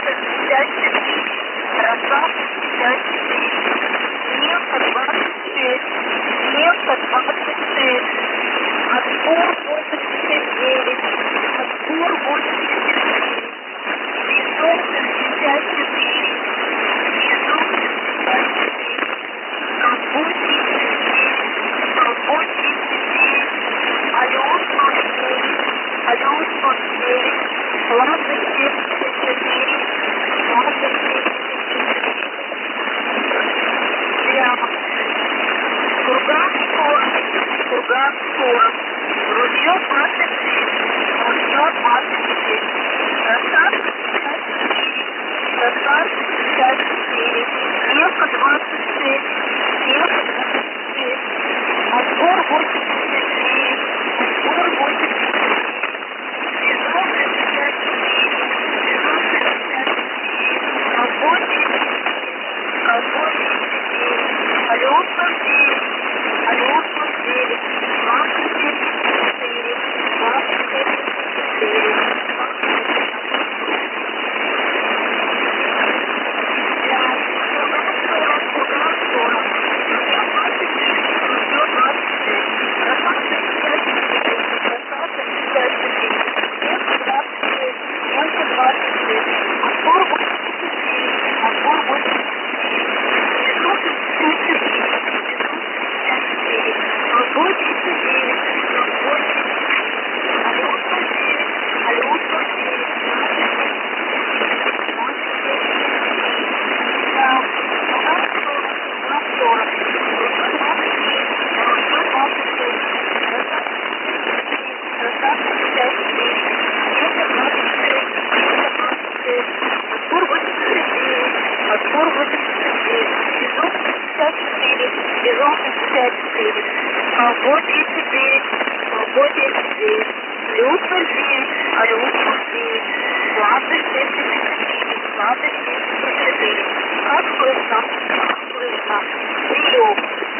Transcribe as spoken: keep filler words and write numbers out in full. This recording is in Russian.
пятьдесят четыре, Ростов пятьдесят четыре, Ленка двадцать шесть, Ленка двадцать шесть, Отбор восемьдесят девять, Отбор восемьдесят девять, Бизон шестьдесят четыре, Бизон шестьдесят четыре, Ковбой тридцать девять, Ковбой тридцать девять, Алёс сорок девять, Алёс сорок девять, Лаза семьдесят четыре, Лаза семьдесят четыре, Прямо, Курган сорок, Курган сорок, Ружье двадцать шесть, Ружье двадцать шесть, Красавчик пятьдесят четыре, Красавчик пятьдесят четыре, Левка двадцать шесть, Левка двадцать шесть, Отбор восемьдесят девять, Отбор восемьдесят девять, Бизон шестьдесят четыре, Бизон шестьдесят четыре, Ковбой тридцать девять, Ковбой тридцать девять, Алёс сорок девять, Алёс сорок девять, Лаза семьдесят четыре, Лаза семьдесят четыре, Отбор восемьдесят девять, Бизон шестьдесят четыре, Бизон шестьдесят четыре, Ковбой тридцать девять, Ковбой тридцать девять, Алёс сорок девять, Алёс сорок девять, Лаза семьдесят четыре, Лаза семьдесят четыре, как слышно, как слышно, прием.